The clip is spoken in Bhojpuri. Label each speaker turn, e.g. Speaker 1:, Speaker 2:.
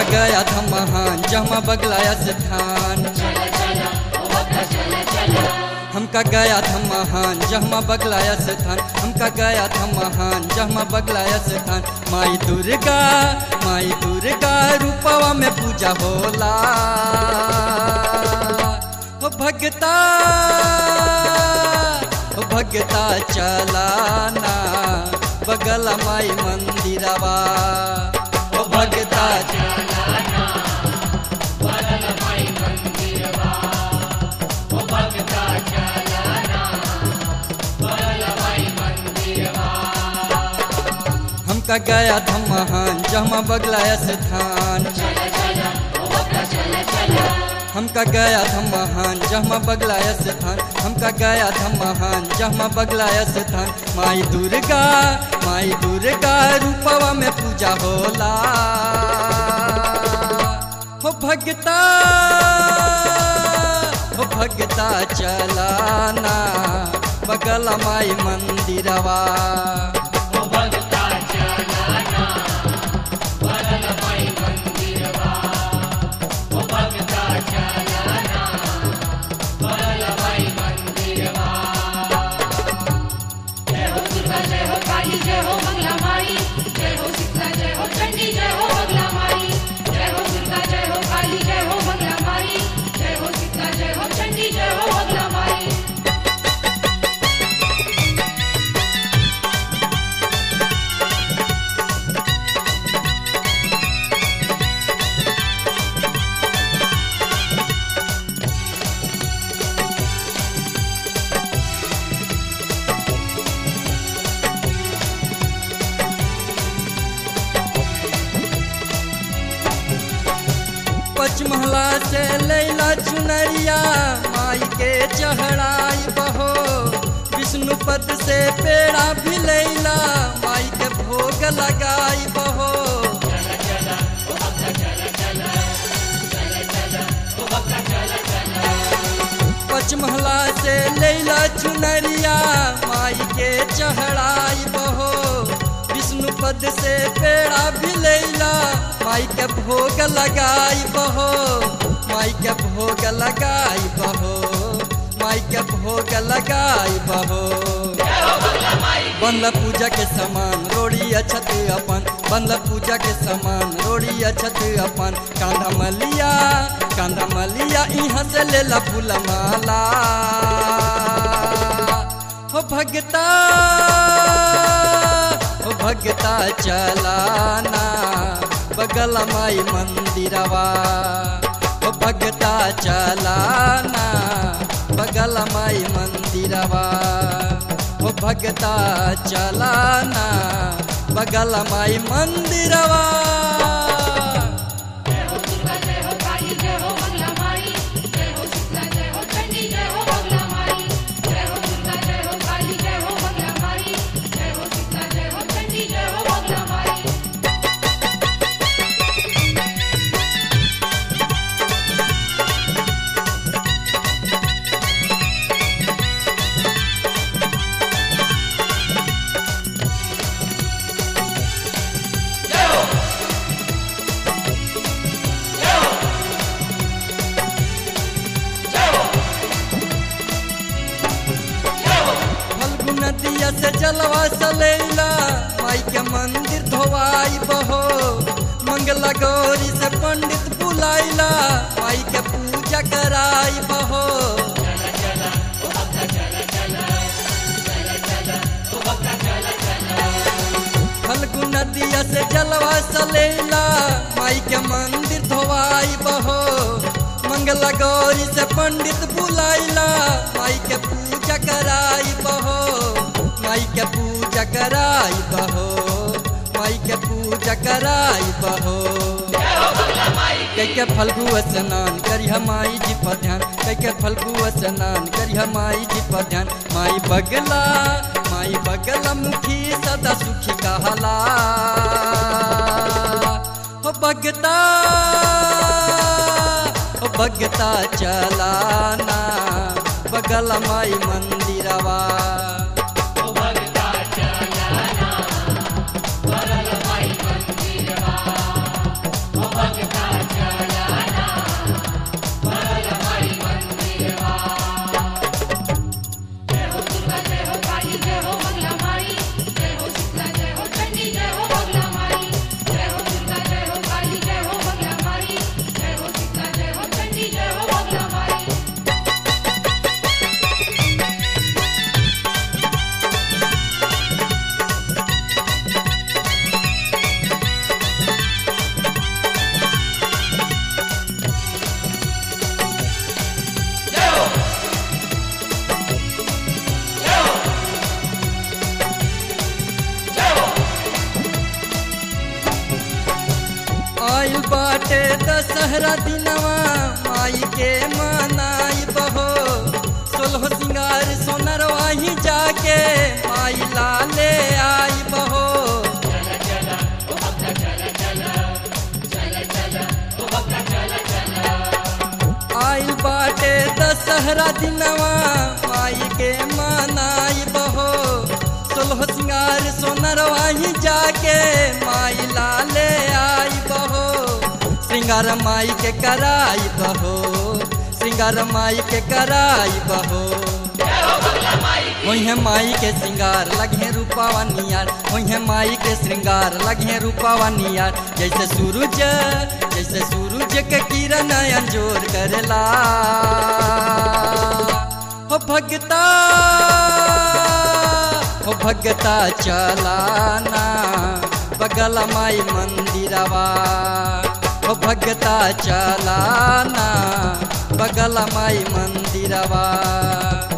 Speaker 1: गया था महान जहाँ बगलाया स्थान। हमका गया था महान जहाँ बगलाया स्थान। हमका गया था महान जहाँ बगलाया स्थान। माई दुर्गा रूपवा में पूजा होला। हो भगता चलाना बगल माई मंदिरवा। हो भगता चलाना बगल माई मंदिरवा। हो भगता चलाना बगल माई मंदिरवा। हमका गया था महान जहाँ बगलाया स्थान। हमका गया था महान जहाँ बगलाया स्थान। हमका गया था महान जहाँ बगलाया स्थान। माई दुर्गा रूपवा में पूजा होला। हो भगता चलाना बगल माई मंदिरवा। हो भगता चलाना बगल माई मंदिरवा। हो भगता चलाना बगल माई मंदिरवा।
Speaker 2: जय हो दुर्गा जय हो काली जय हो मंगला माई। जय हो शीतला जय हो चंडी जय हो बगला माई। जय हो दुर्गा जय हो काली जय हो मंगला माई। जय हो शीतला जय हो चंडी जय हो बगला माई।
Speaker 1: पचमहला से लैला चुनरिया माई के चढ़ाई बहो। विष्णुपद से पेड़ा भी लैला माई के भोग लगाई बहो। पचमहला से लैला चुनरिया माई के चढ़ाई बहो। विष्णुपद से पेड़ा भी लैला माई के भोग लगाई बहो। माई के भोग लगाई बहो। माई के भोग लगाई बहो। बनल पूजा के समान रोड़ी अछत अपन। बनल पूजा के समान रोड़ी अछत अपन। कांधा मलिया यहाँ से लेला फूल माला। हो भगता चलाना बगल माई मंदिरवा। हो भगता चलाना बगल माई मंदिरवा। हो भगता चलाना बगल माई मंदिरवा।
Speaker 2: जय हो दुर्गा जय हो काली जय हो मंगला माई। जय हो शीतला जय हो चंडी जय हो बगला माई। जय हो दुर्गा जय हो काली जय हो मंगला माई। जय हो शीतला जय हो चंडी जय हो बगला माई।
Speaker 1: नदिया से जलवा सलैला माई के मंदिर धोवाई बहो। मंगला गौरी से पंडित बुलाइला माई के पूजा कराई बहो। फल्गु नदिया से जलवा सलैला माई के मंदिर धोवाई बहो। मंगला गौरी से पंडित बुलाइला माई के पूजा कराई बहो। माई के पूजा कराई बहो। माई के पूजा कराई बहो। कैके फल्गु स्नान करिह माई जी पर ध्यान। कैके फल्गु स्नान करिह माई जी पर ध्यान। माई बगला मुखी सदा सुखी कहला। हो भगता चलाना बगल माई मंदिरवा।
Speaker 2: हो भगता चलाना बगल माई मंदिरवा। हो भगता
Speaker 1: दशहरा दिनवा माई के मनाई बहो 16 सिंगार सोनरवा ही जाके माई लाले आई बहो आइल बाटे दशहरा दिनवा माई के मनाई बहो 16 सिंगार सोनरवा ही जाके माई लाले आई बहो श्रृंगार माई के कराई बहो श्रृंगार माई के कराई बहो वही माई के श्रृंगार लगे रूपावा नियार वही माई के श्रृंगार लगे रूपावा नियार जैसे सूरज के किरण अंजोर करेला हो भगता चलाना बगल माई मंदिरवा हो भगता चलाना बगल माई मंदिरवा